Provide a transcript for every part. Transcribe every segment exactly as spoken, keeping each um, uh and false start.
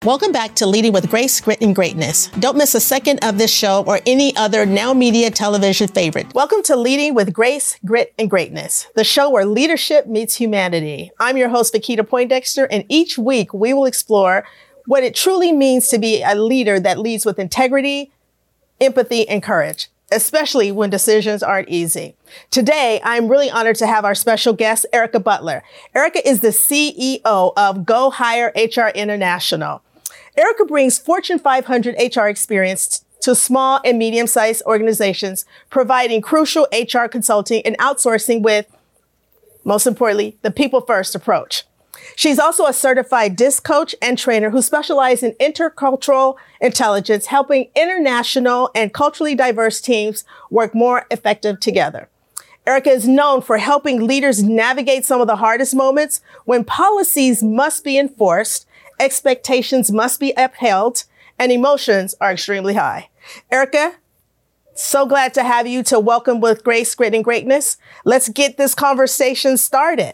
Welcome back to Leading with Grace, Grit, and Greatness. Don't miss a second of this show or any other Now Media television favorite. Welcome to Leading with Grace, Grit, and Greatness, the show where leadership meets humanity. I'm your host, Vakita Poindexter, and each week we will explore what it truly means to be a leader that leads with integrity, empathy, and courage, especially when decisions aren't easy. Today, I'm really honored to have our special guest, Erica Butler. Erica is the C E O of Go Hire H R International. Erica brings Fortune five hundred H R experience to small and medium-sized organizations, providing crucial H R consulting and outsourcing with, most importantly, the people-first approach. She's also a certified DISC coach and trainer who specializes in intercultural intelligence, helping international and culturally diverse teams work more effective together. Erica is known for helping leaders navigate some of the hardest moments when policies must be enforced, expectations must be upheld, and emotions are extremely high. Erica, so glad to have you to Welcome with Grace, Grit, and Greatness. Let's get this conversation started.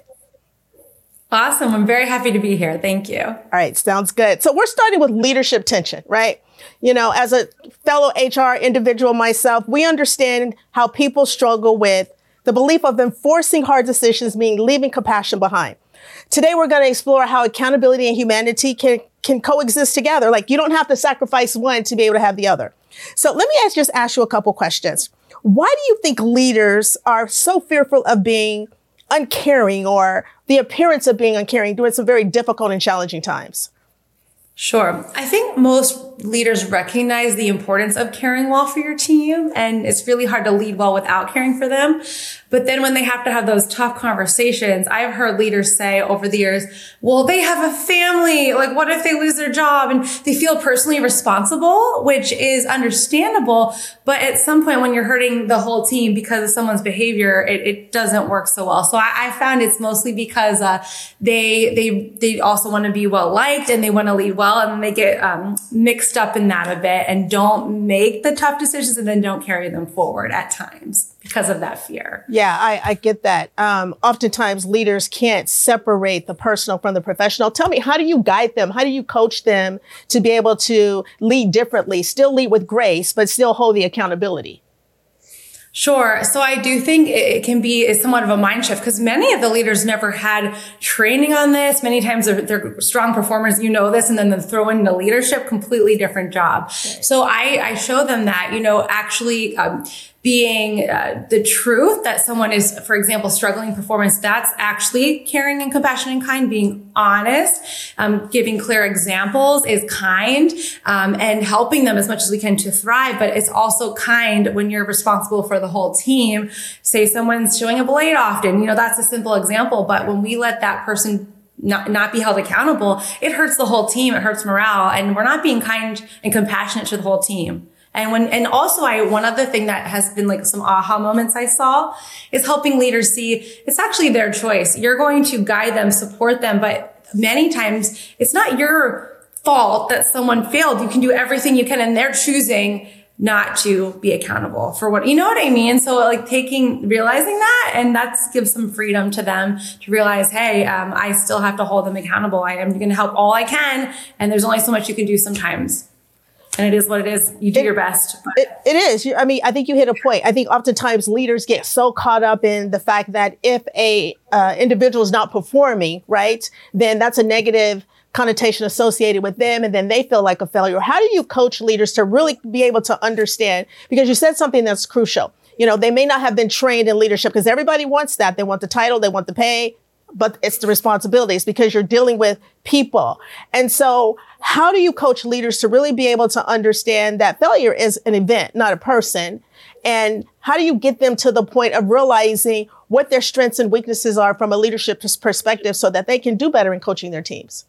Awesome. I'm very happy to be here. Thank you. All right. Sounds good. So we're starting with leadership tension, right? You know, as a fellow H R individual myself, we understand how people struggle with the belief of enforcing hard decisions, meaning leaving compassion behind. Today, we're going to explore how accountability and humanity can, can coexist together. Like, you don't have to sacrifice one to be able to have the other. So let me ask, just ask you a couple questions. Why do you think leaders are so fearful of being uncaring or the appearance of being uncaring during some very difficult and challenging times? Sure. I think most leaders recognize the importance of caring well for your team, and it's really hard to lead well without caring for them. But then when they have to have those tough conversations, I've heard leaders say over the years, well, they have a family. Like, what if they lose their job? And they feel personally responsible, which is understandable. But at some point when you're hurting the whole team because of someone's behavior, it, it doesn't work so well. So I, I found it's mostly because uh, they they they also want to be well liked and they want to lead well, and they get um, mixed up in that a bit and don't make the tough decisions and then don't carry them forward at times because of that fear. Yeah, I, I get that. Um, oftentimes leaders can't separate the personal from the professional. Tell me, how do you guide them? How do you coach them to be able to lead differently, still lead with grace, but still hold the accountability? Sure. So I do think it can be somewhat of a mind shift because many of the leaders never had training on this. Many times they're, they're strong performers, you know this, and then they throw into leadership, completely different job. Right. So I, I show them that, you know, actually, um, being uh, the truth that someone is, for example, struggling performance, that's actually caring and compassionate and kind. Being honest, um, giving clear examples is kind, um, and helping them as much as we can to thrive. But it's also kind when you're responsible for the whole team. Say someone's showing up late often, you know, that's a simple example. But when we let that person Not, not be held accountable, it hurts the whole team. It hurts morale. And we're not being kind and compassionate to the whole team. And when, and also I, one other thing that has been like some aha moments I saw is helping leaders see it's actually their choice. You're going to guide them, support them, but many times it's not your fault that someone failed. You can do everything you can and they're choosing not to be accountable for what, you know what I mean? So like taking, realizing that, and that gives some freedom to them to realize, hey, um, I still have to hold them accountable. I am going to help all I can. And there's only so much you can do sometimes. And it is what it is. You do it, your best. It, it is. I mean, I think you hit a point. I think oftentimes leaders get so caught up in the fact that if a uh, individual is not performing, right, then that's a negative connotation associated with them, and then they feel like a failure. How do you coach leaders to really be able to understand? Because you said something that's crucial. You know, they may not have been trained in leadership because everybody wants that. They want the title, they want the pay, but it's the responsibilities because you're dealing with people. And so how do you coach leaders to really be able to understand that failure is an event, not a person? And how do you get them to the point of realizing what their strengths and weaknesses are from a leadership perspective so that they can do better in coaching their teams?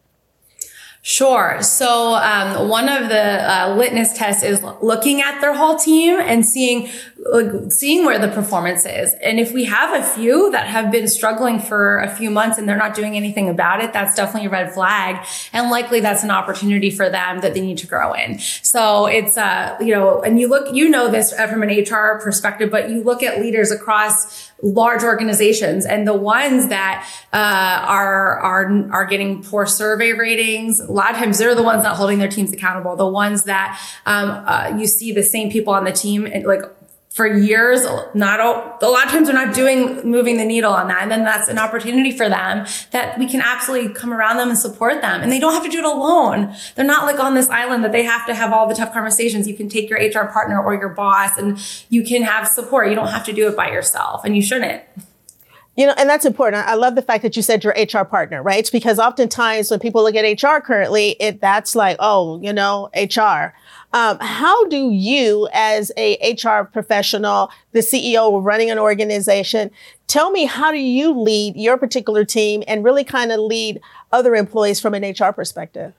Sure. So um, one of the uh, litmus tests is looking at their whole team and seeing uh, seeing where the performance is. And if we have a few that have been struggling for a few months and they're not doing anything about it, that's definitely a red flag. And likely that's an opportunity for them that they need to grow in. So it's, uh, you know, and you look, you know this from an H R perspective, but you look at leaders across large organizations, and the ones that uh, are are are getting poor survey ratings, lot of times they're the ones not holding their teams accountable, the ones that um, uh, you see the same people on the team and like for years, not all, a lot of times they're not doing, moving the needle on that. And then that's an opportunity for them that we can absolutely come around them and support them. And they don't have to do it alone. They're not like on this island that they have to have all the tough conversations. You can take your H R partner or your boss and you can have support. You don't have to do it by yourself, and you shouldn't. You know, and that's important. I love the fact that you said your H R partner, right? It's because oftentimes when people look at H R currently, it that's like, oh, you know, H R. Um, how do you, as a H R professional, the C E O of running an organization, tell me, how do you lead your particular team and really kind of lead other employees from an H R perspective?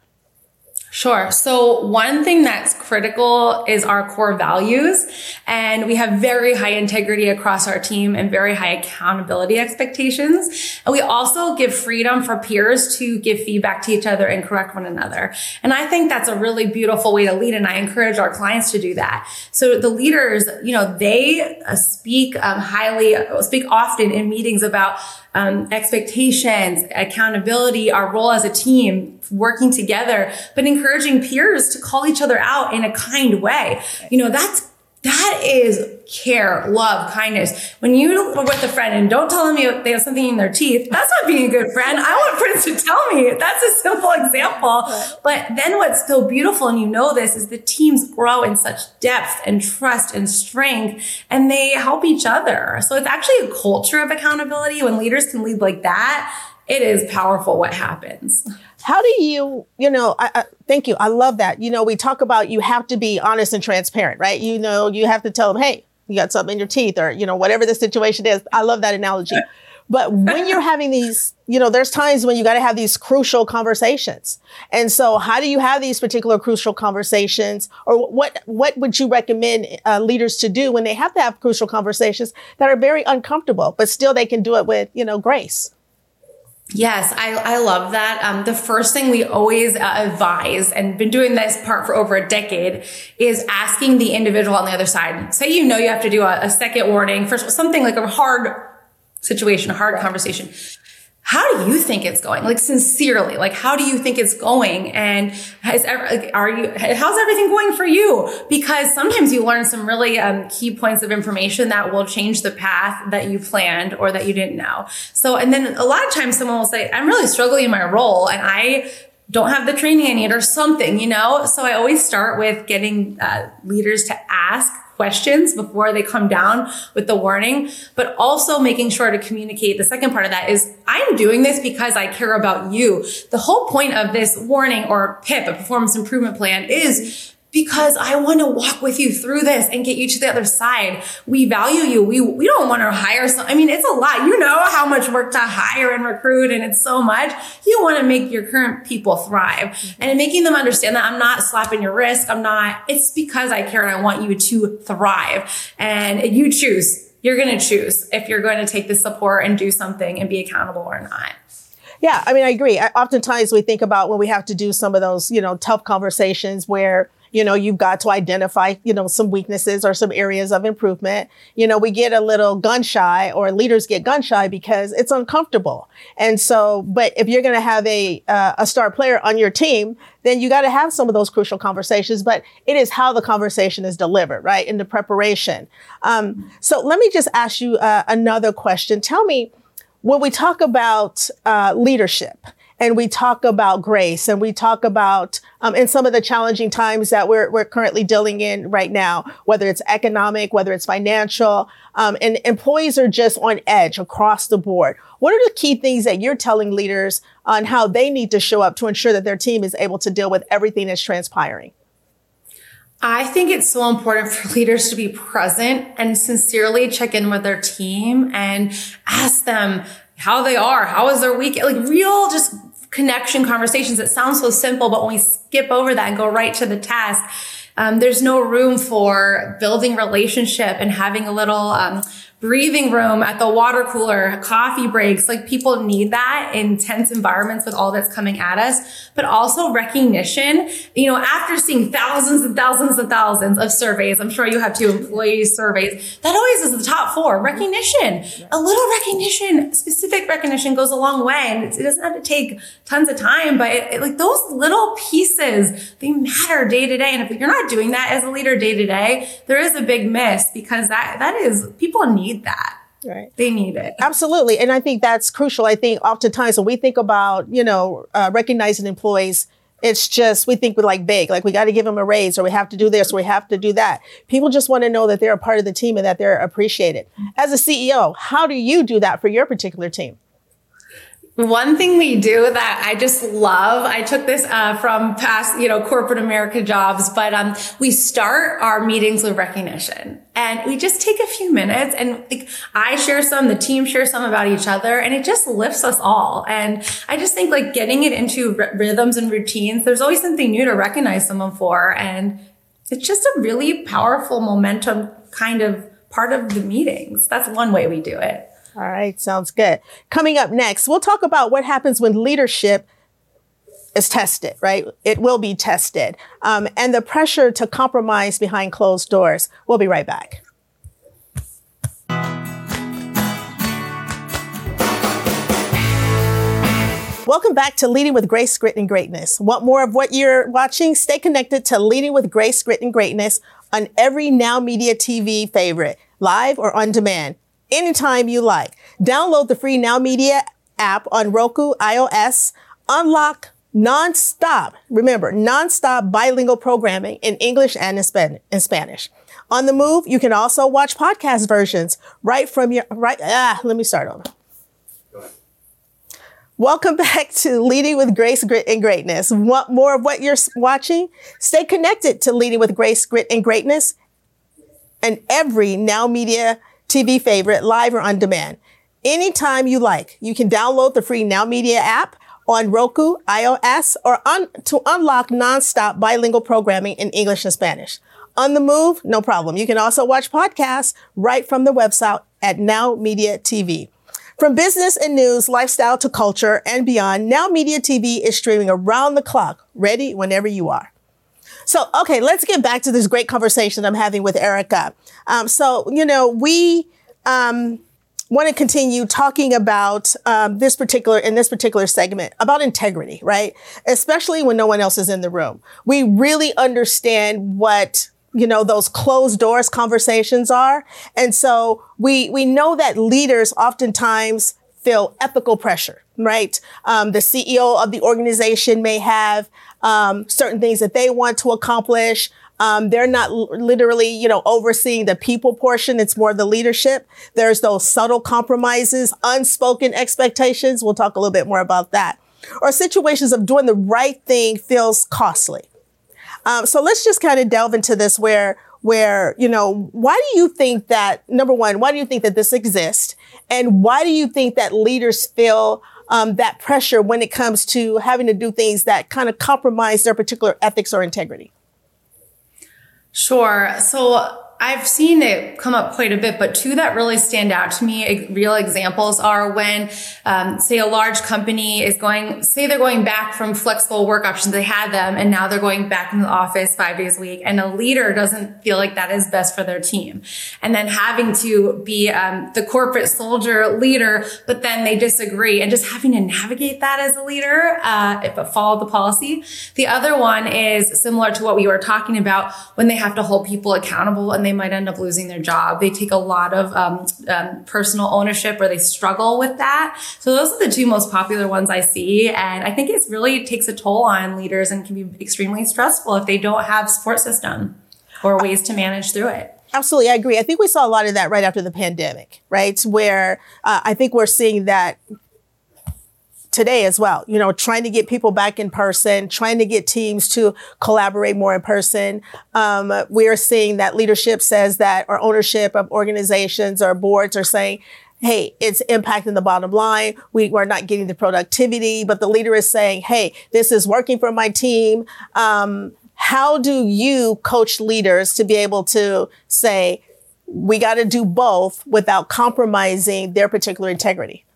Sure. So one thing that's critical is our core values. And we have very high integrity across our team and very high accountability expectations. And we also give freedom for peers to give feedback to each other and correct one another. And I think that's a really beautiful way to lead. And I encourage our clients to do that. So the leaders, you know, they uh, speak um, highly, uh, speak often in meetings about Um, expectations, accountability, our role as a team, working together, but encouraging peers to call each other out in a kind way. You know, that's, that is care, love, kindness. When you are with a friend and don't tell them you, they have something in their teeth, that's not being a good friend. I want friends to tell me. That's a simple example. But then what's so beautiful, and you know this, is the teams grow in such depth and trust and strength, and they help each other. So it's actually a culture of accountability. When leaders can lead like that, it is powerful what happens. How do you, you know, I, I, thank you. I love that. You know, we talk about you have to be honest and transparent, right? You know, you have to tell them, hey, you got something in your teeth, or, you know, whatever the situation is. I love that analogy. But when you're having these, you know, there's times when you got to have these crucial conversations. And so how do you have these particular crucial conversations, or what, what would you recommend uh, leaders to do when they have to have crucial conversations that are very uncomfortable, but still they can do it with, you know, grace? Yes, I, I love that. Um, the first thing we always uh, advise, and been doing this part for over a decade, is asking the individual on the other side. Say, you know, you have to do a, a second warning for something like a hard situation, a hard conversation. How do you think it's going? Like, sincerely, like, how do you think it's going? And has ever, like, are you, how's everything going for you? Because sometimes you learn some really um, key points of information that will change the path that you planned or that you didn't know. So, and then a lot of times someone will say, I'm really struggling in my role and I don't have the training I need or something, you know? So I always start with getting uh, leaders to ask questions before they come down with the warning, but also making sure to communicate. The second part of that is, I'm doing this because I care about you. The whole point of this warning, or P I P, a performance improvement plan, is because I want to walk with you through this and get you to the other side. We value you. We, we don't want to hire some, I mean, it's a lot. You know how much work to hire and recruit, and it's so much. You want to make your current people thrive. Mm-hmm. And making them understand that I'm not slapping your wrist. I'm not, it's because I care and I want you to thrive. And you choose, you're going to choose if you're going to take the support and do something and be accountable or not. Yeah, I mean, I agree. I, oftentimes we think about when we have to do some of those, you know, tough conversations where, you know, you've got to identify, you know, some weaknesses or some areas of improvement. You know, we get a little gun shy, or leaders get gun shy because it's uncomfortable. And so, but if you're going to have a, uh, a star player on your team, then you got to have some of those crucial conversations, but it is how the conversation is delivered, right? In the preparation. Um, so let me just ask you uh, another question. Tell me, when we talk about uh, leadership, and we talk about grace, and we talk about, um, in some of the challenging times that we're, we're currently dealing in right now, whether it's economic, whether it's financial, um, and employees are just on edge across the board. What are the key things that you're telling leaders on how they need to show up to ensure that their team is able to deal with everything that's transpiring? I think it's so important for leaders to be present and sincerely check in with their team and ask them how they are. How was their week? Like, real just connection conversations. It sounds so simple, but when we skip over that and go right to the task, um, there's no room for building relationship and having a little um, breathing room, at the water cooler, coffee breaks. Like people need that in tense environments with all that's coming at us, but also recognition. You know, after seeing thousands and thousands and thousands of surveys, I'm sure you have two employee surveys, that always is the top four. Recognition, a little recognition, specific recognition goes a long way, and it doesn't have to take tons of time, but it, it, like those little pieces, they matter day to day. And if you're not doing that as a leader day to day, there is a big miss, because that, that is, people need that. Right. They need it. Absolutely. And I think that's crucial. I think oftentimes when we think about, you know, uh, recognizing employees, it's just, we think we're like big, like we got to give them a raise, or we have to do this, or we have to do that. People just want to know that they're a part of the team and that they're appreciated. As a C E O, how do you do that for your particular team? One thing we do that I just love, I took this uh, from past, you know, corporate America jobs, but um, we start our meetings with recognition, and we just take a few minutes, and like, I share some, the team shares some about each other, and it just lifts us all. And I just think like getting it into r- rhythms and routines, there's always something new to recognize someone for, and it's just a really powerful momentum kind of part of the meetings. That's one way we do it. All right. Sounds good. Coming up next, we'll talk about what happens when leadership is tested, right? It will be tested. Um, and the pressure to compromise behind closed doors. We'll be right back. Welcome back to Leading with Grace, Grit, and Greatness. Want more of what you're watching? Stay connected to Leading with Grace, Grit, and Greatness on every Now Media T V favorite, live or on demand, anytime you like. Download the free Now Media app on Roku, iOS. Unlock nonstop, remember, nonstop bilingual programming in English and in Span- in Spanish. On the move, you can also watch podcast versions right from your, right, ah, let me start over. Welcome back to Leading with Grace, Grit, and Greatness. Want more of what you're watching? Stay connected to Leading with Grace, Grit, and Greatness and every Now Media T V favorite, live or on demand. Anytime you like. You can download the free Now Media app on Roku, iOS, or un- to unlock nonstop bilingual programming in English and Spanish. On the move, no problem. You can also watch podcasts right from the website at Now Media T V. From business and news, lifestyle to culture and beyond, Now Media T V is streaming around the clock, ready whenever you are. So, okay, let's get back to this great conversation I'm having with Erica. Um, so, you know, we um, want to continue talking about um, this particular, in this particular segment, about integrity, right? Especially when no one else is in the room. We really understand what, you know, those closed doors conversations are. And so we, we know that leaders oftentimes feel ethical pressure, right? Um, the C E O of the organization may have um, certain things that they want to accomplish. Um, they're not l- literally, you know, overseeing the people portion. It's more the leadership. There's those subtle compromises, unspoken expectations. We'll talk a little bit more about that. Or situations of doing the right thing feels costly. Um, so let's just kind of delve into this where, where, you know, why do you think that, number one, why do you think that this exists? And why do you think that leaders feel um, that pressure when it comes to having to do things that kind of compromise their particular ethics or integrity? Sure. So I've seen it come up quite a bit, but two that really stand out to me, real examples, are when, um, say a large company is going, say they're going back from flexible work options. They had them and now they're going back into the office five days a week, and a leader doesn't feel like that is best for their team. And then having to be, um, the corporate soldier leader, but then they disagree, and just having to navigate that as a leader, uh, if it followed the policy. The other one is similar to what we were talking about, when they have to hold people accountable and they might end up losing their job. They take a lot of um, um, personal ownership, or they struggle with that. So those are the two most popular ones I see. And I think it's really takes a toll on leaders and can be extremely stressful if they don't have support system or ways to manage through it. Absolutely. I agree. I think we saw a lot of that right after the pandemic, right? Where uh, I think we're seeing that today as well, you know, trying to get people back in person, trying to get teams to collaborate more in person. Um, we're seeing that leadership says that, or ownership of organizations or boards are saying, hey, it's impacting the bottom line. We are not getting the productivity, but the leader is saying, hey, this is working for my team. Um, how do you coach leaders to be able to say, we got to do both without compromising their particular integrity?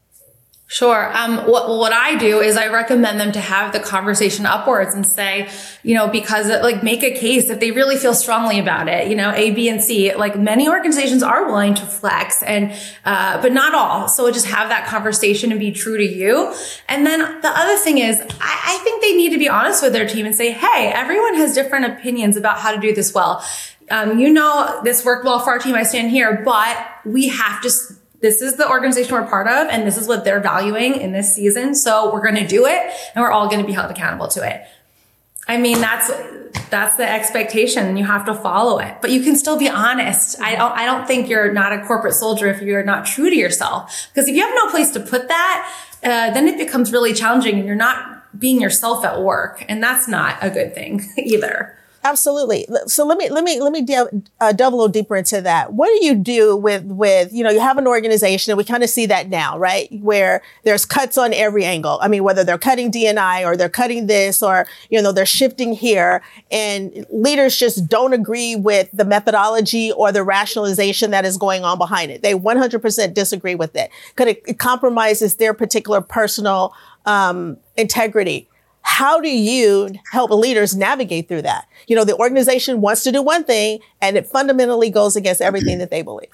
Sure. Um, what, what I do is I recommend them to have the conversation upwards and say, you know, because it, like make a case if they really feel strongly about it, you know, A, B, and C, like many organizations are willing to flex and, uh, but not all. So just have that conversation and be true to you. And then the other thing is I, I think they need to be honest with their team and say, hey, everyone has different opinions about how to do this well. Um, you know, this worked well for our team. I stand here, but we have to This is the organization we're part of, and this is what they're valuing in this season. So we're going to do it, and we're all going to be held accountable to it. I mean, that's that's the expectation. You have to follow it, but you can still be honest. I don't I don't think you're not a corporate soldier if you're not true to yourself. Because if you have no place to put that, uh, then it becomes really challenging, and you're not being yourself at work, and that's not a good thing either. Absolutely. So let me let me let me de- uh, delve a little deeper into that. What do you do with with you know you have an organization, and we kind of see that now, right? Where there's cuts on every angle. I mean, whether they're cutting D and I or they're cutting this, or you know they're shifting here, and leaders just don't agree with the methodology or the rationalization that is going on behind it. They one hundred percent disagree with it because it, it compromises their particular personal um, integrity. How do you help leaders navigate through that? You know, the organization wants to do one thing and it fundamentally goes against everything that they believe.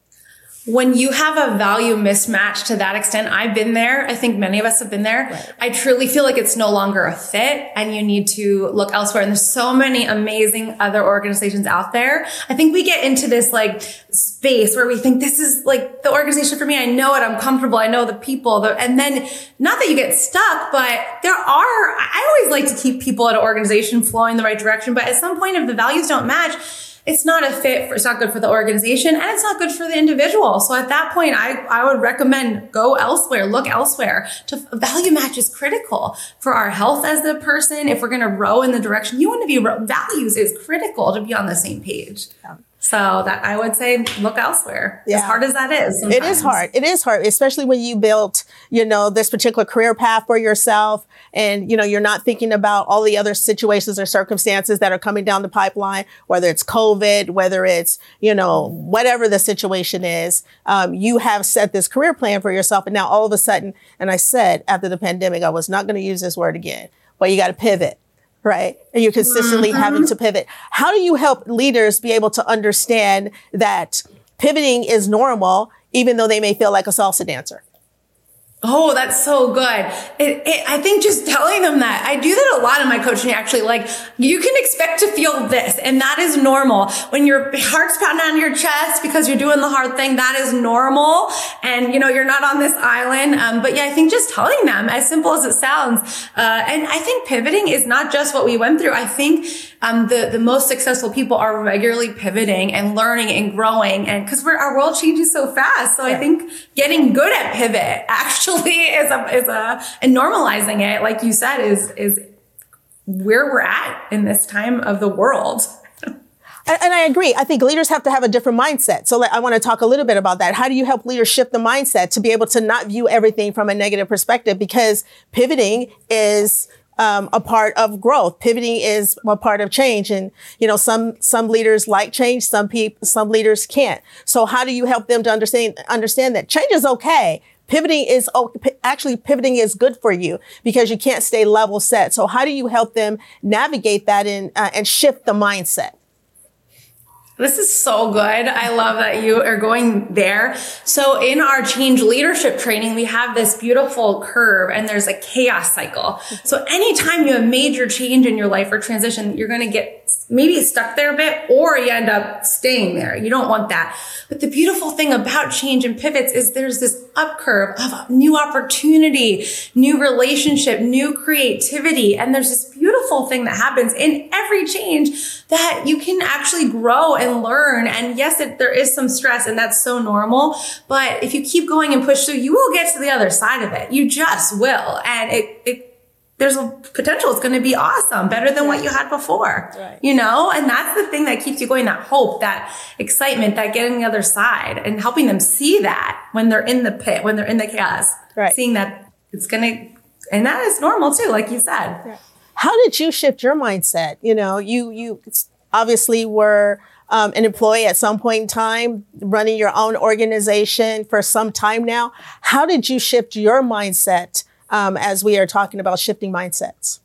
When you have a value mismatch to that extent, I've been there. I think many of us have been there. Right. I truly feel like it's no longer a fit and you need to look elsewhere. And there's so many amazing other organizations out there. I think we get into this like space where we think this is like the organization for me. I know it. I'm comfortable. I know the people. The, and then not that you get stuck, but there are, I always like to keep people at an organization flowing the right direction. But at some point, if the values don't match, it's not a fit for, it's not good for the organization and it's not good for the individual. So at that point, I, I would recommend go elsewhere, look elsewhere. To value match is critical for our health as the person. If we're going to row in the direction you want to be, values is critical to be on the same page. Yeah. So that I would say look elsewhere. Yeah. As hard as that is. Sometimes. It is hard. It is hard, especially when you built, you know, this particular career path for yourself and, you know, you're not thinking about all the other situations or circumstances that are coming down the pipeline, whether it's COVID, whether it's, you know, whatever the situation is. Um, you have set this career plan for yourself. And now all of a sudden, and I said after the pandemic, I was not going to use this word again, but you got to pivot. Right. And you're consistently mm-hmm. having to pivot. How do you help leaders be able to understand that pivoting is normal, even though they may feel like a salsa dancer? Oh, that's so good. It, it, I think just telling them that. I do that a lot in my coaching, actually. Like, you can expect to feel this, and that is normal. When your heart's pounding on your chest because you're doing the hard thing, that is normal. And, you know, you're not on this island. Um, but yeah, I think just telling them, as simple as it sounds. Uh, and I think pivoting is not just what we went through. I think um, the, the most successful people are regularly pivoting and learning and growing. And because we're our world changes so fast. So yeah. I think getting good at pivot actually is a, is a, and normalizing it, like you said, is, is where we're at in this time of the world. And, and I agree. I think leaders have to have a different mindset. So I want to talk a little bit about that. How do you help leaders shift the mindset to be able to not view everything from a negative perspective? Because pivoting is Um, a part of growth. Pivoting is a part of change. And, you know, some, some leaders like change. Some people, some leaders can't. So how do you help them to understand, understand that change is okay? Pivoting is actually pivoting is good for you because you can't stay level set. So how do you help them navigate that and, uh, and shift the mindset? This is so good. I love that you are going there. So in our change leadership training, we have this beautiful curve and there's a chaos cycle. So anytime you have major change in your life or transition, you're going to get maybe stuck there a bit or you end up staying there. You don't want that. But the beautiful thing about change and pivots is there's this up curve of new opportunity, new relationship, new creativity. And there's this beautiful thing that happens in every change that you can actually grow and learn. And yes, it, there is some stress and that's so normal. But if you keep going and push through, you will get to the other side of it. You just will. And it, it there's a potential it's going to be awesome, better than what you had before, right. You know? And that's the thing that keeps you going, that hope, that excitement, that getting the other side and helping them see that when they're in the pit, when they're in the chaos, right. Seeing that it's going to, and that is normal too, like you said. How did you shift your mindset? You know, you, you obviously were um, an employee at some point in time, running your own organization for some time now. How did you shift your mindset um, as we are talking about shifting mindsets?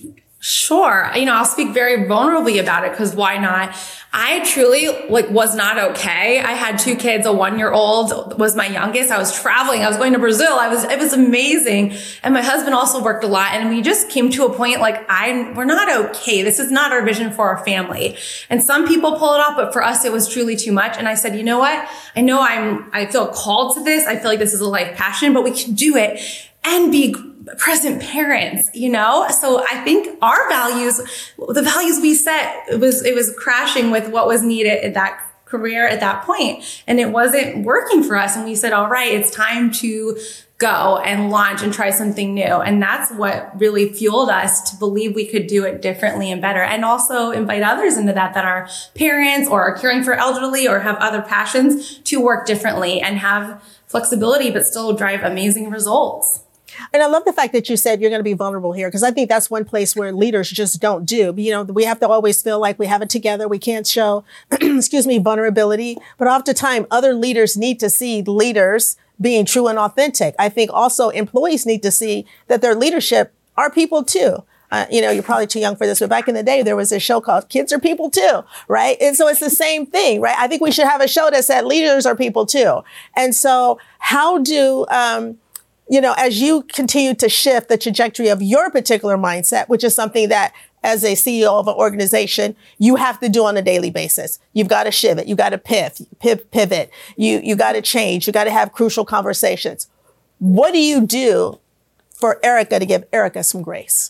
Sure. You know, I'll speak very vulnerably about it because why not? I truly like was not okay. I had two kids. A one year old was my youngest. I was traveling. I was going to Brazil. I was, it was amazing. And my husband also worked a lot. And we just came to a point like I, we're not okay. This is not our vision for our family. And some people pull it off, but for us, it was truly too much. And I said, you know what? I know I'm, I feel called to this. I feel like this is a life passion, but we can do it and be present parents, you know? So I think our values, the values we set, it was, it was crashing with what was needed in that career at that point. And it wasn't working for us. And we said, all right, it's time to go and launch and try something new. And that's what really fueled us to believe we could do it differently and better. And also invite others into that, that are parents or are caring for elderly or have other passions to work differently and have flexibility, but still drive amazing results. And I love the fact that you said you're going to be vulnerable here, because I think that's one place where leaders just don't do. You know, we have to always feel like we have it together. We can't show, excuse me, vulnerability. But oftentimes other leaders need to see leaders being true and authentic. I think also employees need to see that their leadership are people too. Uh, you know, you're probably too young for this, but back in the day, there was a show called Kids Are People Too, right? And so it's the same thing, right? I think we should have a show that said leaders are people too. And so how do, um, you know, as you continue to shift the trajectory of your particular mindset, which is something that as a C E O of an organization, you have to do on a daily basis. You've got to shift it. You got to pivot, pivot. You, you got to change. You got to have crucial conversations. What do you do for Erica to give Erica some grace?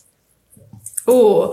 Ooh,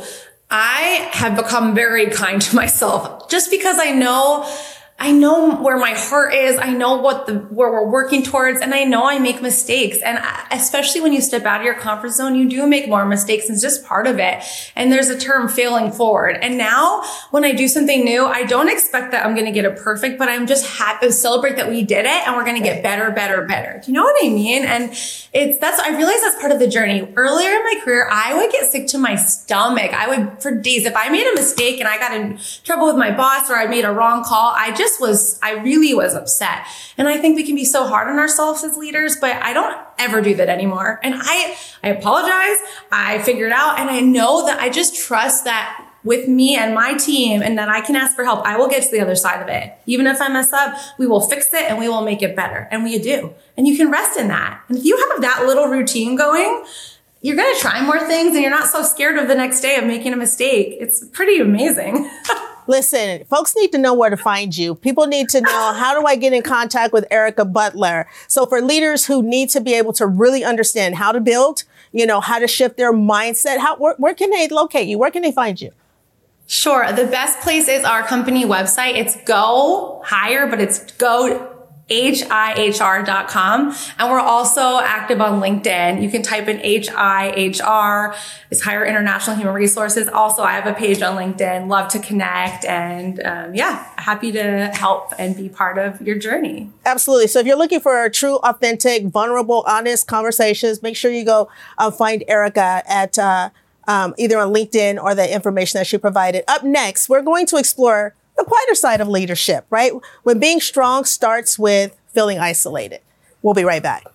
I have become very kind to myself just because I know I know where my heart is. I know what the, where we're working towards, and I know I make mistakes. And I, especially when you step out of your comfort zone, you do make more mistakes. It's just part of it. And there's a term failing forward. And now when I do something new, I don't expect that I'm going to get it perfect, but I'm just happy to celebrate that we did it and we're going to get better, better, better. Do you know what I mean? And it's, that's, I realize that's part of the journey. Earlier in my career, I would get sick to my stomach. I would, for days, if I made a mistake and I got in trouble with my boss or I made a wrong call, I just was, I really was upset. And I think we can be so hard on ourselves as leaders, but I don't ever do that anymore. And I, I apologize. I figured out, and I know that I just trust that with me and my team, and that I can ask for help. I will get to the other side of it. Even if I mess up, we will fix it and we will make it better. And we do. And you can rest in that. And if you have that little routine going, you're going to try more things and you're not so scared of the next day of making a mistake. It's pretty amazing. Listen, folks need to know where to find you. People need to know, how do I get in contact with Erica Butler? So for leaders who need to be able to really understand how to build, you know, how to shift their mindset, how, where, where can they locate you? Where can they find you? Sure. The best place is our company website. It's Go Hire, but it's Go H I H R dot com. And we're also active on LinkedIn. You can type in H I H R. It's Hire International Human Resources. Also, I have a page on LinkedIn. Love to connect. And um, yeah, happy to help and be part of your journey. Absolutely. So if you're looking for true, authentic, vulnerable, honest conversations, make sure you go uh, find Erica at uh, um, either on LinkedIn or the information that she provided. Up next, we're going to explore the quieter side of leadership, right? When being strong starts with feeling isolated. We'll be right back.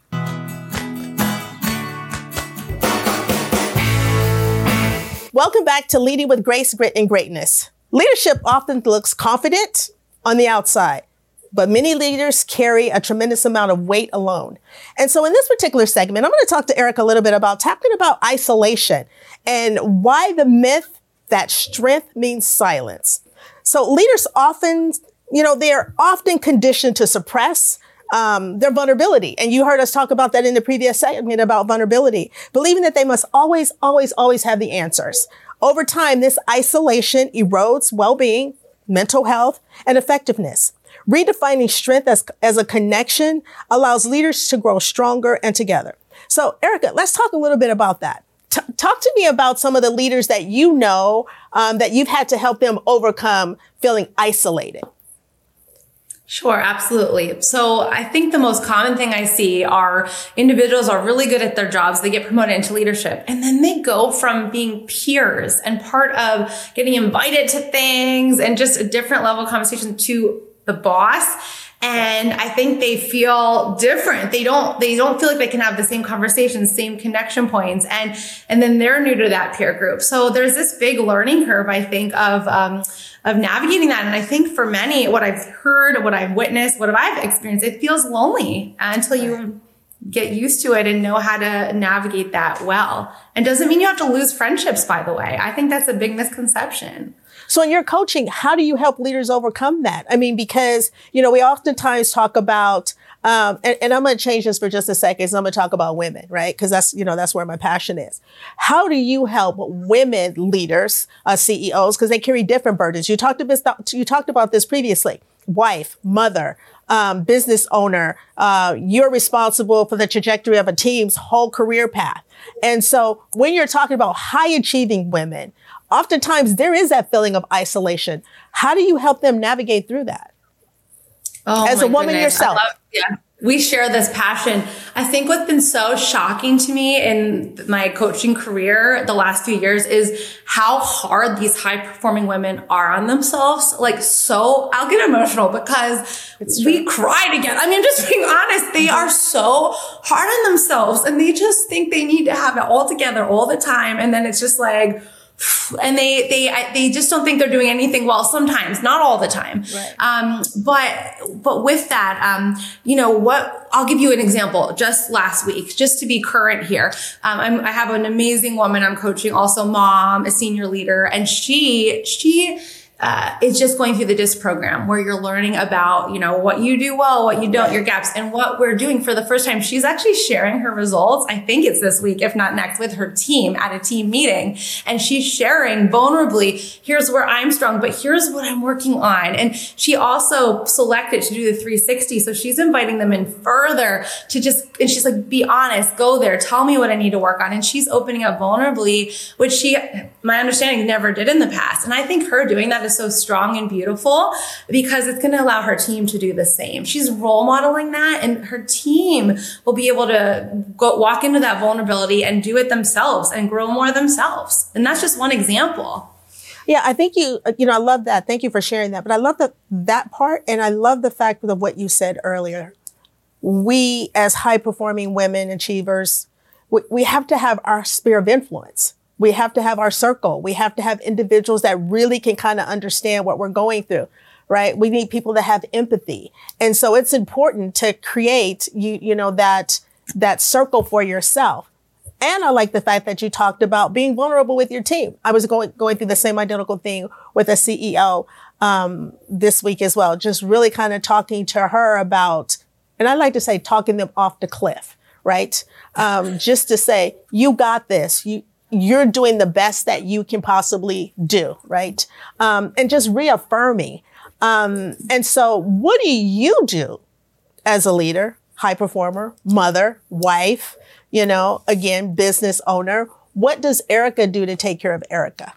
Welcome back to Leading with Grace, Grit, and Greatness. Leadership often looks confident on the outside, but many leaders carry a tremendous amount of weight alone. And so in this particular segment, I'm going to talk to Erica a little bit about talking about isolation and why the myth that strength means silence. So leaders often, you know, they're often conditioned to suppress um, their vulnerability. And you heard us talk about that in the previous segment about vulnerability, believing that they must always, always, always have the answers. Over time, this isolation erodes well-being, mental health, and effectiveness. Redefining strength as, as a connection allows leaders to grow stronger and together. So, Erica, let's talk a little bit about that. T- talk to me about some of the leaders that you know um, that you've had to help them overcome feeling isolated. Sure, absolutely. So I think the most common thing I see are individuals are really good at their jobs. They get promoted into leadership and then they go from being peers and part of getting invited to things and just a different level of conversation to the boss. And I think they feel different. They don't, they don't feel like they can have the same conversations, same connection points. And, and then they're new to that peer group. So there's this big learning curve, I think, of, um, of navigating that. And I think for many, what I've heard, what I've witnessed, what I've experienced, it feels lonely until you get used to it and know how to navigate that well. And doesn't mean you have to lose friendships, by the way. I think that's a big misconception. So in your coaching, how do you help leaders overcome that? I mean, because, you know, we oftentimes talk about, um, and, and I'm going to change this for just a second. So I'm going to talk about women, right? Because that's, you know, that's where my passion is. How do you help women leaders, uh, C E Os, because they carry different burdens? You talked about, you talked about this previously. Wife, mother, um, business owner. Uh, you're responsible for the trajectory of a team's whole career path. And so when you're talking about high achieving women, oftentimes there is that feeling of isolation. How do you help them navigate through that? Oh, as a woman goodness. yourself? I love, yeah. We share this passion. I think what's been so shocking to me in my coaching career the last few years is how hard these high performing women are on themselves. Like, so I'll get emotional because we cry together. I mean, I'm just being honest. They are so hard on themselves and they just think they need to have it all together all the time. And then it's just like, and they, they, they just don't think they're doing anything well sometimes, not all the time. Right. Um, but, but with that, um, you know what, I'll give you an example just last week, just to be current here. Um, I'm, I have an amazing woman I'm coaching, also mom, a senior leader, and she, she, Uh, is just going through the D I S program where you're learning about, you know, what you do well, what you don't, your gaps. And what we're doing for the first time, she's actually sharing her results. I think it's this week, if not next, with her team at a team meeting. And she's sharing vulnerably, here's where I'm strong, but here's what I'm working on. And she also selected to do the three sixty. So she's inviting them in further to just, and she's like, be honest, go there, tell me what I need to work on. And she's opening up vulnerably, which she, my understanding, never did in the past. And I think her doing that is so strong and beautiful because it's going to allow her team to do the same. She's role modeling that, and her team will be able to go walk into that vulnerability and do it themselves and grow more themselves. And that's just one example. Yeah, I think you, you know, I love that. Thank you for sharing that. But I love the, that part. And I love the fact of what you said earlier. We, as high performing women achievers, we, we have to have our sphere of influence. We have to have our circle. We have to have individuals that really can kind of understand what we're going through, right? We need people that have empathy. And so it's important to create, you, you know, that, that circle for yourself. And I like the fact that you talked about being vulnerable with your team. I was going, going through the same identical thing with a C E O, um, this week as well. Just really kind of talking to her about, and I like to say, talking them off the cliff, right? Um, just to say, you got this. You, You're doing the best that you can possibly do, right? Um, and just reaffirming. Um, and so what do you do as a leader, high performer, mother, wife, you know, again, business owner? What does Erica do to take care of Erica?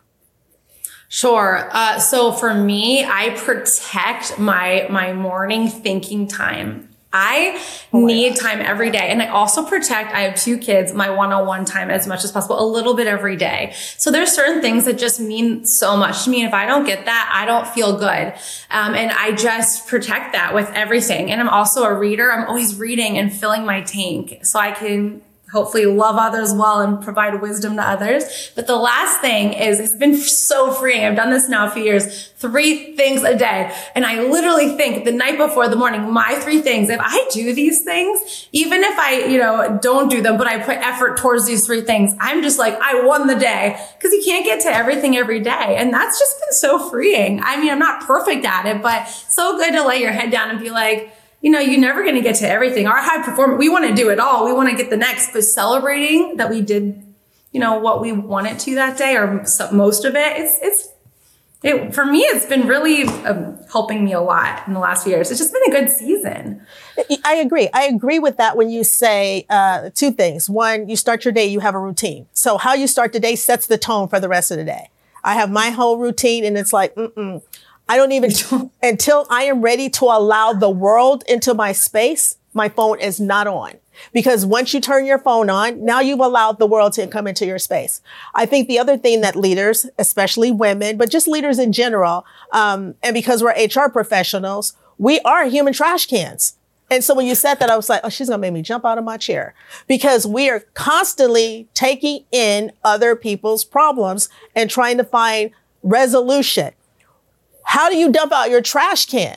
Sure. Uh, so for me, I protect my, my morning thinking time. I need time every day. And I also protect, I have two kids, my one-on-one time as much as possible, a little bit every day. So there's certain things that just mean so much to me. If I don't get that, I don't feel good. Um, and I just protect that with everything. And I'm also a reader. I'm always reading and filling my tank so I can hopefully love others well and provide wisdom to others. But the last thing is, it's been so freeing. I've done this now a few years, three things a day. And I literally think the night before the morning, my three things, if I do these things, even if I, you know, don't do them, but I put effort towards these three things, I'm just like, I won the day, because you can't get to everything every day. And that's just been so freeing. I mean, I'm not perfect at it, but so good to lay your head down and be like, you know, you're never going to get to everything. Our high performer, we want to do it all. We want to get the next, but celebrating that we did, you know, what we wanted to that day, or most of it, it's, it's, it, for me, it's been really um, helping me a lot in the last few years. It's just been a good season. I agree. I agree with that when you say uh, two things. One, you start your day, you have a routine. So how you start the day sets the tone for the rest of the day. I have my whole routine, and it's like, mm-mm. I don't even, until I am ready to allow the world into my space, my phone is not on. Because once you turn your phone on, now you've allowed the world to come into your space. I think the other thing that leaders, especially women, but just leaders in general, um, and because we're H R professionals, we are human trash cans. And so when you said that, I was like, oh, she's going to make me jump out of my chair, because we are constantly taking in other people's problems and trying to find resolution. How do you dump out your trash can?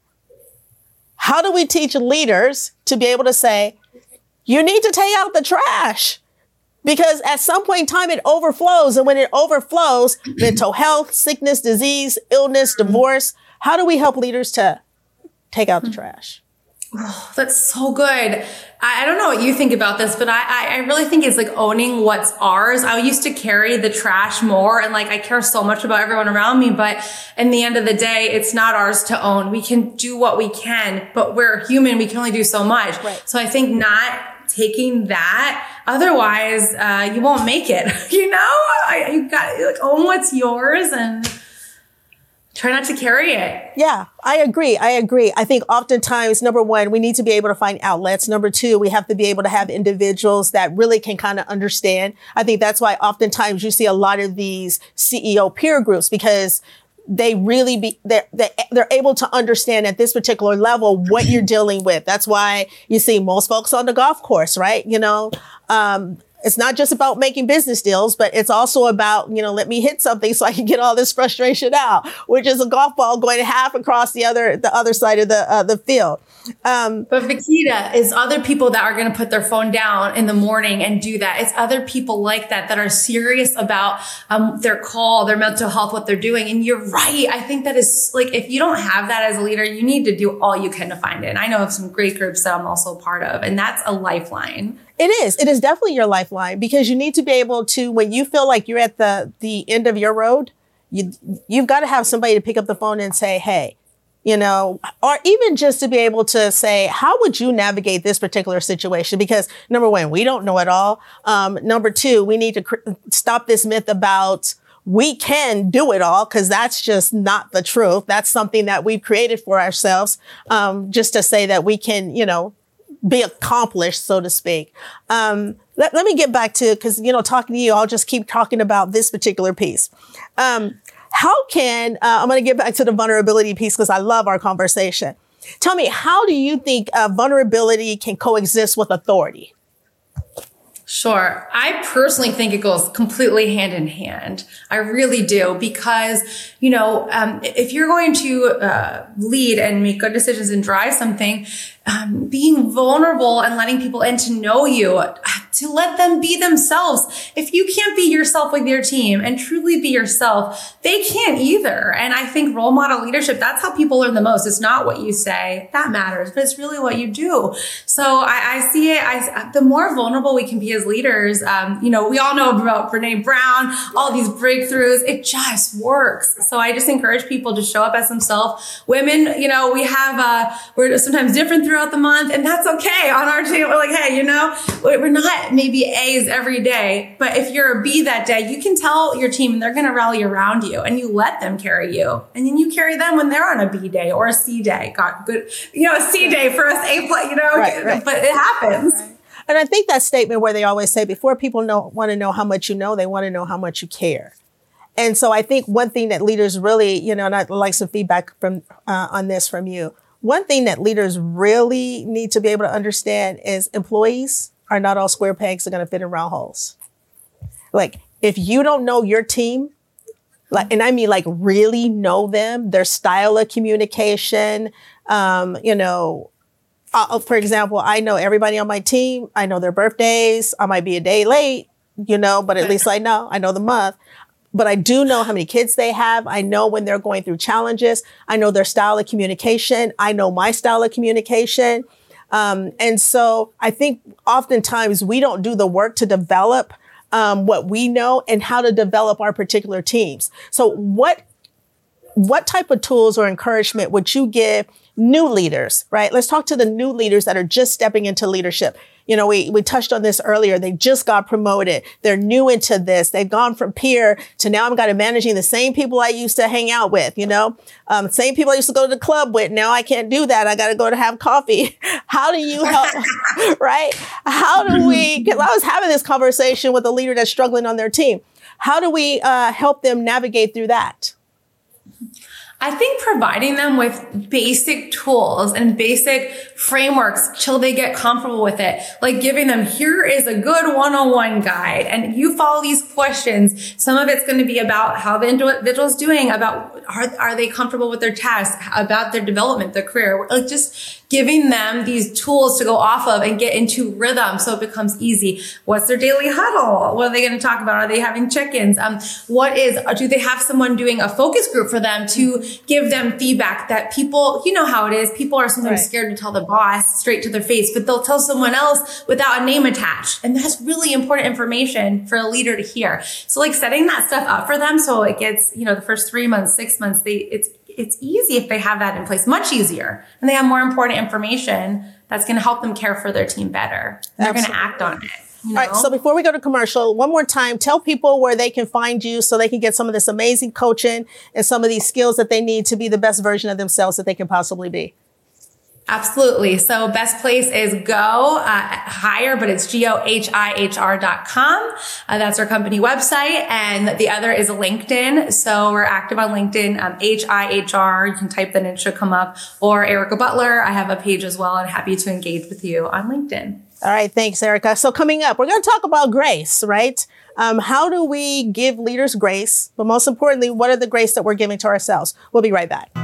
How do we teach leaders to be able to say, you need to take out the trash? Because at some point in time, it overflows. And when it overflows, mental health, sickness, disease, illness, divorce, how do we help leaders to take out the trash? Oh, that's so good. I, I don't know what you think about this, but I, I really think it's like owning what's ours. I used to carry the trash more, and like I care so much about everyone around me, but in the end of the day, it's not ours to own. We can do what we can, but we're human. We can only do so much. Right. So I think not taking that, otherwise uh, you won't make it. You know, I, you got like own what's yours and try not to carry it. Yeah, I agree. I agree. I think oftentimes, number one, we need to be able to find outlets. Number two, we have to be able to have individuals that really can kind of understand. I think that's why oftentimes you see a lot of these C E O peer groups, because they really be, they're, they're able to understand at this particular level what you're dealing with. That's why you see most folks on the golf course, right? You know, um, it's not just about making business deals, but it's also about, you know, let me hit something so I can get all this frustration out, which is a golf ball going half across the other, the other side of the, uh, the field. Um, but Vakita, is other people that are going to put their phone down in the morning and do that. It's other people like that, that are serious about, um, their call, their mental health, what they're doing. And you're right. I think that is like, if you don't have that as a leader, you need to do all you can to find it. And I know of some great groups that I'm also part of, and that's a lifeline. It is. It is definitely your lifeline, because you need to be able to, when you feel like you're at the, the end of your road, you, you've got to have somebody to pick up the phone and say, hey, you know, or even just to be able to say, how would you navigate this particular situation? Because number one, we don't know it all. Um, number two, we need to cr- stop this myth about we can do it all, because that's just not the truth. That's something that we've created for ourselves, um, just to say that we can, you know, be accomplished, so to speak. Um, let, let me get back to, because, you know, talking to you, I'll just keep talking about this particular piece. Um, how can, uh, I'm going to get back to the vulnerability piece, because I love our conversation. Tell me, how do you think uh, vulnerability can coexist with authority? Sure. I personally think it goes completely hand in hand. I really do, because, you know, um, if you're going to uh, lead and make good decisions and drive something, um, being vulnerable and letting people in to know you, to let them be themselves. If you can't be yourself with your team and truly be yourself, they can't either. And I think role model leadership, that's how people learn the most. It's not what you say that matters, but it's really what you do. So I, I see it. I, the more vulnerable we can be as leaders, um, you know, we all know about Brene Brown, all these breakthroughs. It just works. So I just encourage people to show up as themselves. Women, you know, we have, uh, we're sometimes different throughout the month, and that's okay. On our team, we're like, hey, you know, we're not maybe A's every day, but if you're a B that day, you can tell your team and they're going to rally around you, and you let them carry you. And then you carry them when they're on a B day or a C day. God, good, you know, a C day for us A play, you know, right, right. But it happens. Right. And I think that statement where they always say, before people know, want to know how much you know, they want to know how much you care. And so I think one thing that leaders really, you know, and I'd like some feedback from, uh, on this from you. One thing that leaders really need to be able to understand is employees are not all square pegs are going to fit in round holes. Like, if you don't know your team, like, and I mean like really know them, their style of communication, um, you know, uh, for example, I know everybody on my team. I know their birthdays. I might be a day late, you know, but at least I know, I know the month. But I do know how many kids they have. I know when they're going through challenges. I know their style of communication. I know my style of communication. Um, and so I think oftentimes we don't do the work to develop um, what we know and how to develop our particular teams. So what what type of tools or encouragement would you give new leaders, right? Let's talk to the new leaders that are just stepping into leadership. You know, we, we touched on this earlier. They just got promoted. They're new into this. They've gone from peer to now I'm got to managing the same people I used to hang out with, you know, um, same people I used to go to the club with. Now I can't do that. I got to go to have coffee. How do you help, right? How do we, because I was having this conversation with a leader that's struggling on their team. How do we uh, help them navigate through that? I think providing them with basic tools and basic frameworks till they get comfortable with it, like giving them, here is a good one-on-one guide and you follow these questions. Some of it's going to be about how the individual's doing, about are, are they comfortable with their tasks, about their development, their career, like just giving them these tools to go off of and get into rhythm so it becomes easy. What's their daily huddle? What are they going to talk about? Are they having check-ins? Um, what is, do they have someone doing a focus group for them to give them feedback that people, you know how it is. People are sometimes right. scared to tell the boss straight to their face, but they'll tell someone else without a name attached. And that's really important information for a leader to hear. So like setting that stuff up for them. So it gets, you know, the first three months, six months, they, it's, it's easy if they have that in place, much easier. And they have more important information that's going to help them care for their team better. They're going to act on it. You know? All right. So before we go to commercial, one more time, tell people where they can find you so they can get some of this amazing coaching and some of these skills that they need to be the best version of themselves that they can possibly be. Absolutely. So best place is go, uh, hire, but it's G O H I H R dot com. Uh, that's our company website. And the other is LinkedIn. So we're active on LinkedIn, um, H I H R. You can type that in, it should come up. Or Erica Butler. I have a page as well and happy to engage with you on LinkedIn. All right. Thanks, Erica. So coming up, we're going to talk about grace, right? Um, how do we give leaders grace? But most importantly, what are the grace that we're giving to ourselves? We'll be right back.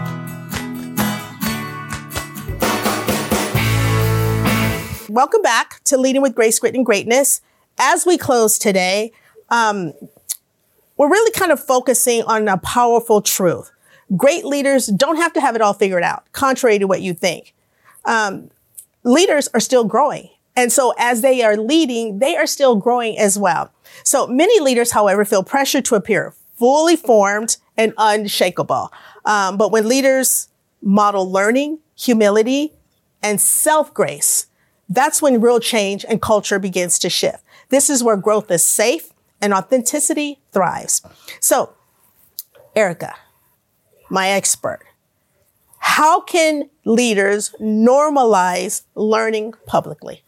Welcome back to Leading with Grace, Grit, and Greatness. As we close today, um, we're really kind of focusing on a powerful truth. Great leaders don't have to have it all figured out, contrary to what you think. Um, leaders are still growing. And so as they are leading, they are still growing as well. So many leaders, however, feel pressure to appear fully formed and unshakable. Um, but when leaders model learning, humility, and self-grace, that's when real change and culture begins to shift. This is where growth is safe and authenticity thrives. So, Erica, my expert, how can leaders normalize learning publicly?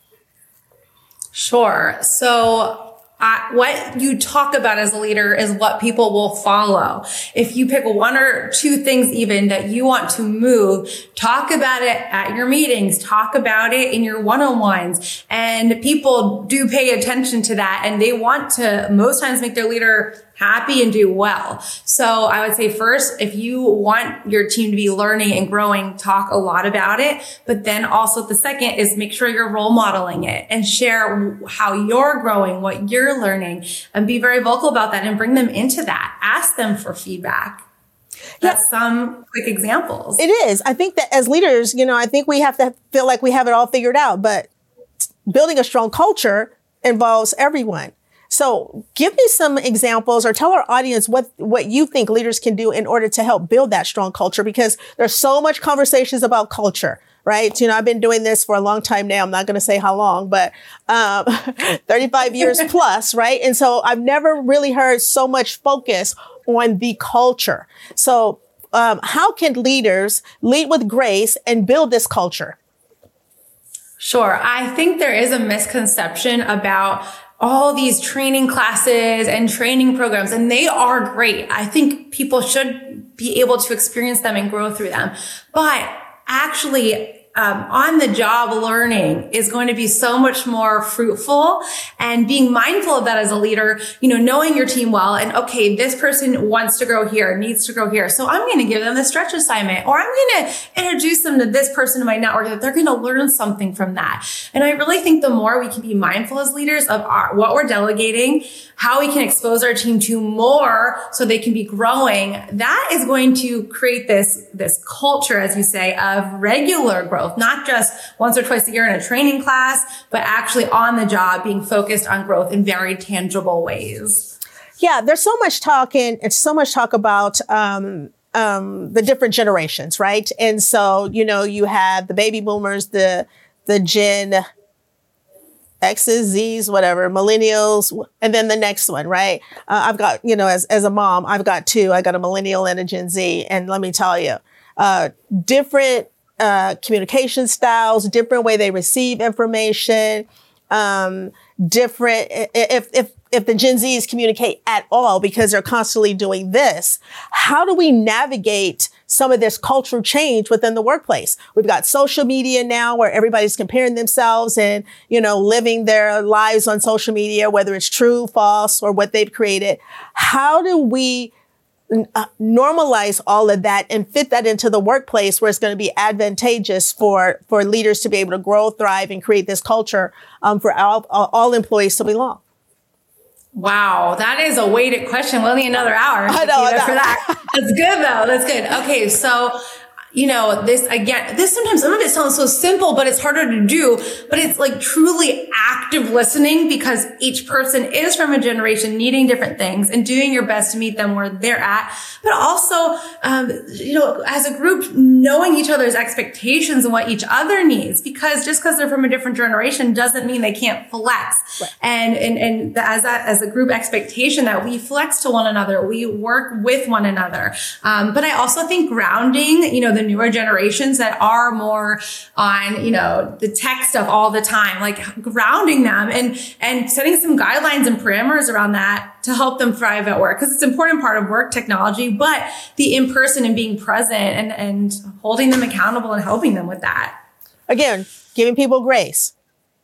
Sure. So Uh, what you talk about as a leader is what people will follow. If you pick one or two things even that you want to move, talk about it at your meetings, talk about it in your one-on-ones. And people do pay attention to that and they want to most times make their leader happy and do well. So I would say first, if you want your team to be learning and growing, talk a lot about it. But then also the second is make sure you're role modeling it and share how you're growing, what you're learning, and be very vocal about that and bring them into that. Ask them for feedback. That's yeah. some quick examples. It is. I think that as leaders, you know, I think we have to feel like we have it all figured out, but building a strong culture involves everyone. So give me some examples or tell our audience what, what you think leaders can do in order to help build that strong culture, because there's so much conversations about culture, right? You know, I've been doing this for a long time now. I'm not going to say how long, but um, thirty-five years plus, right? And so I've never really heard so much focus on the culture. So um, how can leaders lead with grace and build this culture? Sure. I think there is a misconception about all these training classes and training programs, and they are great. I think people should be able to experience them and grow through them. But actually, um, on the job learning is going to be so much more fruitful, and being mindful of that as a leader, you know, knowing your team well and, okay, this person wants to grow here, needs to grow here. So I'm going to give them the stretch assignment, or I'm going to introduce them to this person in my network that they're going to learn something from that. And I really think the more we can be mindful as leaders of our, what we're delegating, how we can expose our team to more so they can be growing, that is going to create this, this culture, as you say, of regular growth, not just once or twice a year in a training class, but actually on the job, being focused on growth in very tangible ways. Yeah, there's so much talk and it's so much talk about um, um, the different generations, right? And so, you know, you have the baby boomers, the, the Gen X's, Z's, whatever, millennials, and then the next one, right? Uh, I've got, you know, as, as a mom, I've got two. I got a millennial and a Gen Z. And let me tell you, uh, different uh, communication styles, different way they receive information, um, different, if, if, if the Gen Zs communicate at all because they're constantly doing this, how do we navigate some of this cultural change within the workplace? We've got social media now where everybody's comparing themselves and, you know, living their lives on social media, whether it's true, false, or what they've created. How do we uh, normalize all of that and fit that into the workplace where it's going to be advantageous for, for leaders to be able to grow, thrive, and create this culture um, for all, all employees to belong? Wow, that is a weighted question. We'll need another hour I know, I know. for that. That's good though. That's good. Okay, so you know, this again, this sometimes some of it sounds so simple, but it's harder to do. But it's like truly active listening because each person is from a generation needing different things and doing your best to meet them where they're at. But also, um, you know, as a group, knowing each other's expectations and what each other needs, because just because they're from a different generation doesn't mean they can't flex. Right. And, and, and as that, as a group expectation that we flex to one another, we work with one another. Um, but I also think grounding, you know, the newer generations that are more on, you know, the tech stuff all the time, like grounding them and, and setting some guidelines and parameters around that to help them thrive at work. Cause it's an important part of work technology, but the in-person and being present and, and holding them accountable and helping them with that. Again, giving people grace.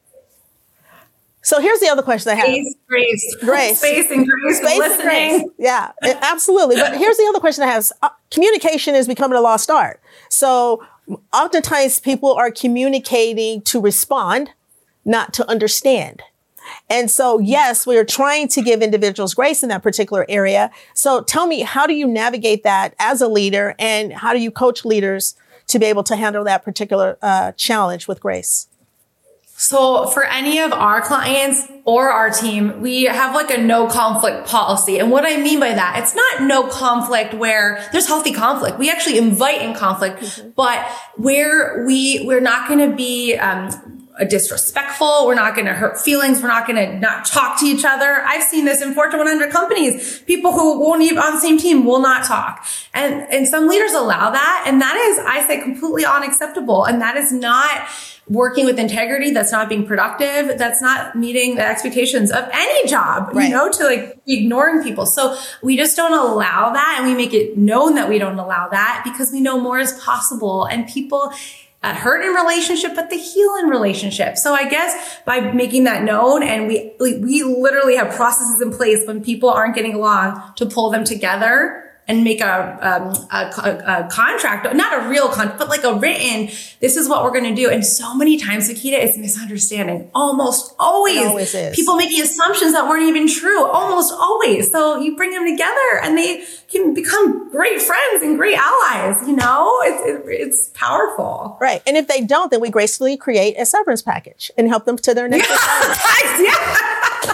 So here's the other question I have. Space, grace. Grace. Space and grace. Space listening. And grace. Yeah, absolutely. But here's the other question I have. Uh, communication is becoming a lost art. So oftentimes people are communicating to respond, not to understand. And so, yes, we are trying to give individuals grace in that particular area. So tell me, how do you navigate that as a leader, and how do you coach leaders to be able to handle that particular uh, challenge with grace? So for any of our clients or our team, we have like a no conflict policy. And what I mean by that, it's not no conflict where there's healthy conflict. We actually invite in conflict, mm-hmm. but where we, we're not going to be, um, disrespectful. We're not going to hurt feelings. We're not going to not talk to each other. I've seen this in Fortune one hundred companies. People who won't even on the same team will not talk. And, and some leaders allow that. And that is, I say, completely unacceptable. And that is not working with integrity. That's not being productive. That's not meeting the expectations of any job, right. You know, to like ignoring people. So we just don't allow that. And we make it known that we don't allow that because we know more is possible, and people Uh, hurt in relationship, but they heal in relationship. So I guess by making that known, and we we literally have processes in place when people aren't getting along to pull them together and make a, um, a, a, a contract, not a real contract, but like a written, this is what we're going to do. And so many times, Akita, it's misunderstanding. Almost always. It always is. People making assumptions that weren't even true. Almost always. So you bring them together and they can become great friends and great allies. You know, it's, it, it's powerful. Right. And if they don't, then we gracefully create a severance package and help them to their next assignment. Yeah.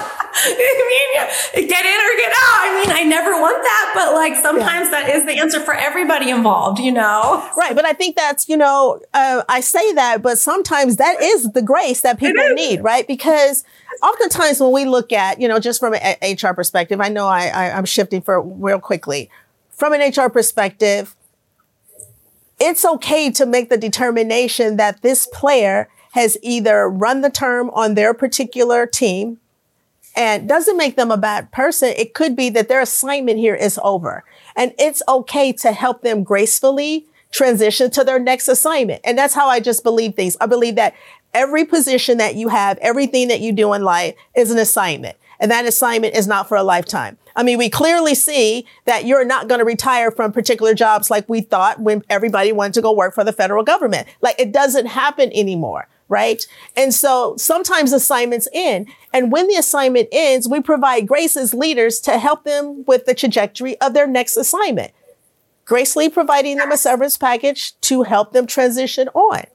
I mean, get in or get out. I mean, I never want that, but like sometimes yeah. that is the answer for everybody involved, you know? Right. But I think that's, you know, uh, I say that, but sometimes that is the grace that people need, right? Because oftentimes when we look at, you know, just from an H R perspective, I know I, I, I'm shifting for real quickly. From an H R perspective, it's okay to make the determination that this player has either run the term on their particular team, and doesn't make them a bad person. It could be that their assignment here is over, and it's okay to help them gracefully transition to their next assignment. And that's how I just believe things. I believe that every position that you have, everything that you do in life is an assignment, and that assignment is not for a lifetime. I mean, we clearly see that you're not going to retire from particular jobs like we thought when everybody wanted to go work for the federal government. Like, it doesn't happen anymore. Right. And so sometimes assignments end. And when the assignment ends, we provide grace as leaders to help them with the trajectory of their next assignment, gracefully providing them a severance package to help them transition on.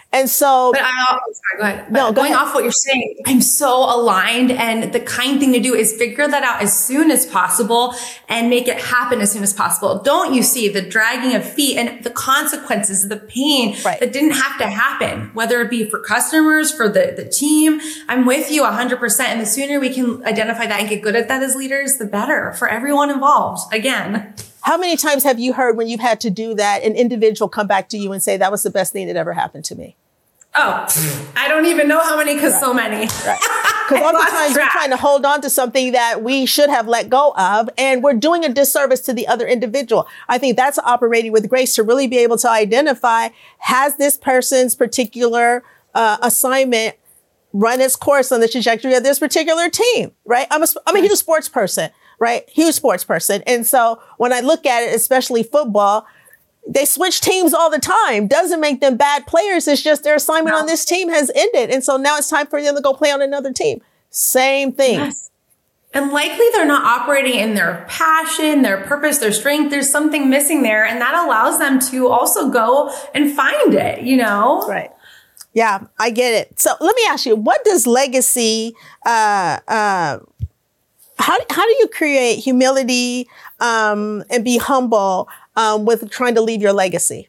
And so, but I, oh, sorry, go ahead. But no, go going ahead. off what you're saying, I'm so aligned, and the kind thing to do is figure that out as soon as possible and make it happen as soon as possible. Don't you see the dragging of feet and the consequences, the pain right. that didn't have to happen, whether it be for customers, for the, the team. I'm with you one hundred percent. And the sooner we can identify that and get good at that as leaders, the better for everyone involved. Again. How many times have you heard when you've had to do that, an individual come back to you and say, that was the best thing that ever happened to me? Oh, I don't even know how many, because right. so many. Right. Because oftentimes we're trying to hold on to something that we should have let go of, and we're doing a disservice to the other individual. I think that's operating with grace, to really be able to identify, has this person's particular uh, assignment run its course on the trajectory of this particular team, right? I'm a, I'm a huge sports person. Right? Huge sports person. And so when I look at it, especially football, they switch teams all the time. Doesn't make them bad players. It's just their assignment no. on this team has ended. And so now it's time for them to go play on another team. Same thing. Yes. And likely they're not operating in their passion, their purpose, their strength. There's something missing there. And that allows them to also go and find it, you know? Right. Yeah, I get it. So let me ask you, what does legacy, uh, uh, How, how do you create humility um, and be humble um, with trying to leave your legacy?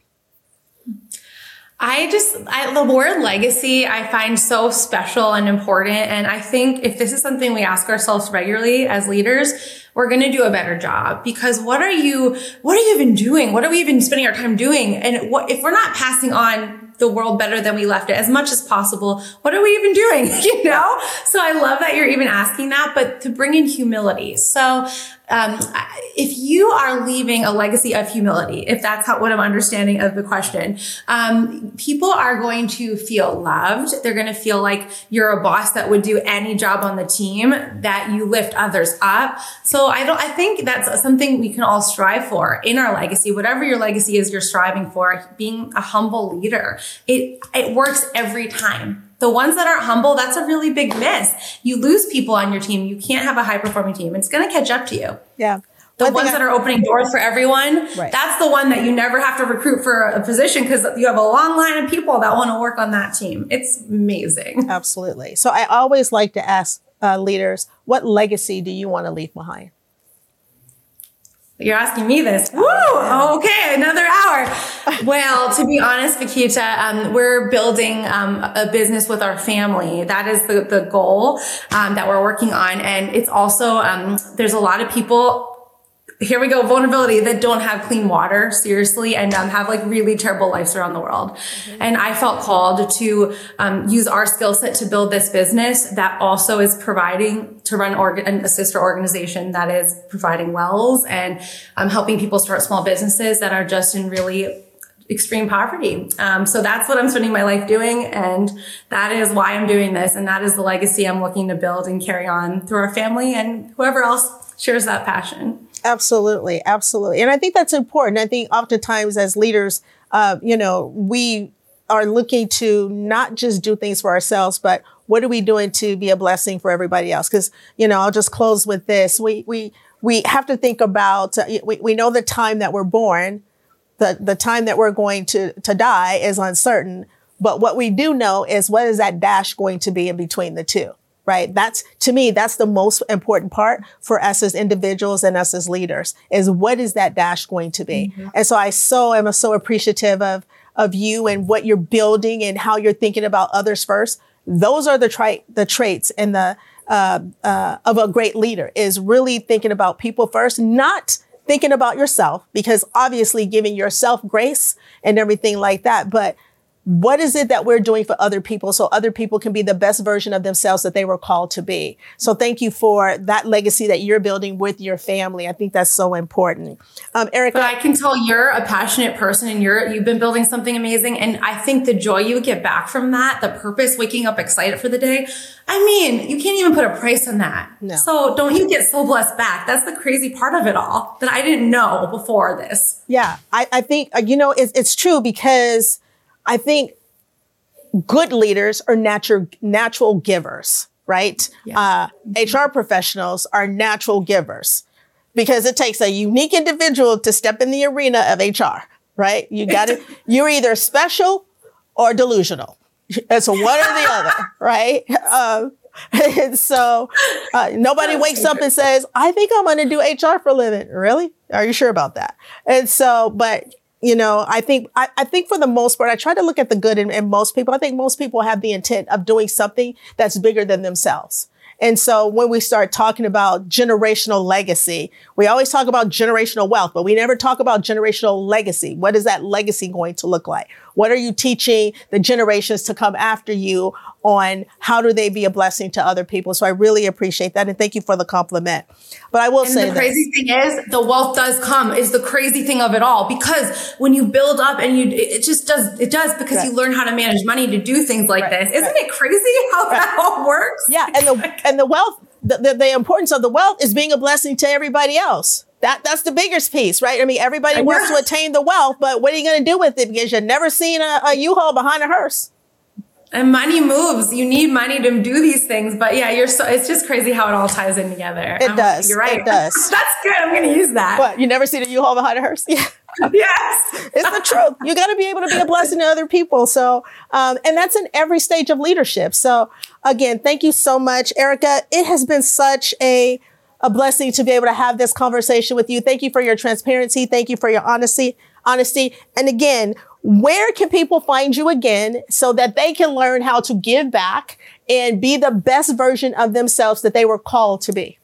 I just, I, the word legacy, I find so special and important. And I think if this is something we ask ourselves regularly as leaders, we're going to do a better job. Because what are you, what are you even doing? What are we even spending our time doing? And what, if we're not passing on the world better than we left it as much as possible, what are we even doing? You know? So I love that you're even asking that, but to bring in humility. So, um, if you are leaving a legacy of humility, if that's how, what I'm understanding of the question, um, people are going to feel loved. They're going to feel like you're a boss that would do any job on the team, that you lift others up. So I don't, I think that's something we can all strive for in our legacy, whatever your legacy is you're striving for, being a humble leader. It, it works every time. The ones that aren't humble, that's a really big miss. You lose people on your team. You can't have a high performing team. It's going to catch up to you. Yeah. The one ones I, that are opening doors for everyone, right. that's the one that you never have to recruit for a position, because you have a long line of people that want to work on that team. It's amazing. Absolutely. So I always like to ask uh, leaders, what legacy do you want to leave behind? You're asking me this. Woo! Okay, another hour. Well, to be honest, Vakita, um, we're building um, a business with our family. That is the, the goal um, that we're working on. And it's also, um, there's a lot of people, here we go, vulnerability, that don't have clean water, seriously, and um, have like really terrible lives around the world. Mm-hmm. And I felt called to um, use our skill set to build this business that also is providing, to run organ, a sister organization that is providing wells and um, helping people start small businesses that are just in really extreme poverty. Um, so that's what I'm spending my life doing. And that is why I'm doing this. And that is the legacy I'm looking to build and carry on through our family and whoever else shares that passion. Absolutely. Absolutely. And I think that's important. I think oftentimes as leaders, uh, you know, we are looking to not just do things for ourselves, but what are we doing to be a blessing for everybody else? Because, you know, I'll just close with this. We, we, we have to think about, uh, we, we know the time that we're born, the, the time that we're going to, to die is uncertain. But what we do know is, what is that dash going to be in between the two? Right? That's, to me, that's the most important part for us as individuals and us as leaders, is what is that dash going to be? Mm-hmm. And so I so am so appreciative of, of you and what you're building and how you're thinking about others first. Those are the tra- the traits and the, uh, uh, of a great leader, is really thinking about people first, not thinking about yourself, because obviously giving yourself grace and everything like that. But what is it that we're doing for other people so other people can be the best version of themselves that they were called to be? So thank you for that legacy that you're building with your family. I think that's so important. Um, Erica. But I can tell you're a passionate person, and you're, you've been building something amazing. And I think the joy you get back from that, the purpose, waking up excited for the day, I mean, you can't even put a price on that. No. So don't you get so blessed back? That's the crazy part of it all that I didn't know before this. Yeah, I, I think, you know, it's, it's true, because I think good leaders are natural, natural givers, right? Yeah. Uh, H R professionals are natural givers, because it takes a unique individual to step in the arena of H R, right? You got to, you're either special or delusional. It's one or the other, right? Um, and so uh, nobody wakes up and says, I think I'm going to do H R for a living. Really? Are you sure about that? And so, but you know, I think, I, I think for the most part, I try to look at the good in, in most people. I think most people have the intent of doing something that's bigger than themselves. And so when we start talking about generational legacy, we always talk about generational wealth, but we never talk about generational legacy. What is that legacy going to look like? What are you teaching the generations to come after you on how do they be a blessing to other people? So I really appreciate that. And thank you for the compliment. But I will and say the crazy thing is the wealth does come is the crazy thing of it all, because when you build up and you, it just does, it does because right. you learn how to manage money to do things like right. this. Isn't right. it crazy how right. that all works? Yeah. And the, and the wealth, the, the, the importance of the wealth is being a blessing to everybody else. That, that's the biggest piece, right? I mean, everybody wants to attain the wealth, but what are you going to do with it? Because you've never seen a, a U-Haul behind a hearse. And money moves. You need money to do these things. But yeah, you're so, it's just crazy how it all ties in together. It I'm, does. You're right. It does. That's good. I'm going to use that. What? You never seen a U-Haul behind a hearse? Yeah. Yes. It's the truth. You got to be able to be a blessing to other people. So, um, and that's in every stage of leadership. So again, thank you so much, Erica. It has been such a a blessing to be able to have this conversation with you. Thank you for your transparency. Thank you for your honesty, honesty. And again, where can people find you again so that they can learn how to give back and be the best version of themselves that they were called to be?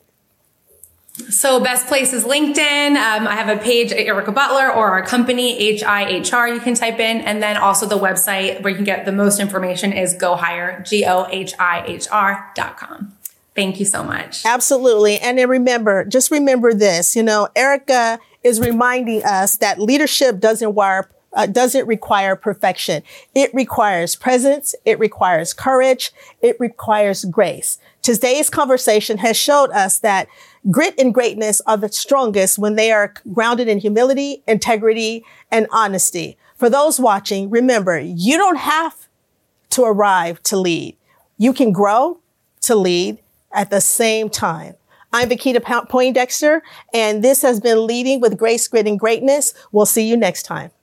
So best place is LinkedIn. Um, I have a page, Erica Butler, or our company, H I H R, you can type in. And then also the website where you can get the most information is Go Hire, G O H I H R dot com. Thank you so much. Absolutely. And then remember, just remember this, you know, Erica is reminding us that leadership doesn't require, uh, doesn't require perfection. It requires presence. It requires courage. It requires grace. Today's conversation has showed us that grit and greatness are the strongest when they are grounded in humility, integrity, and honesty. For those watching, remember, you don't have to arrive to lead. You can grow to lead at the same time. I'm Vakita Poindexter, and this has been Leading with Grace, Grit, and Greatness. We'll see you next time.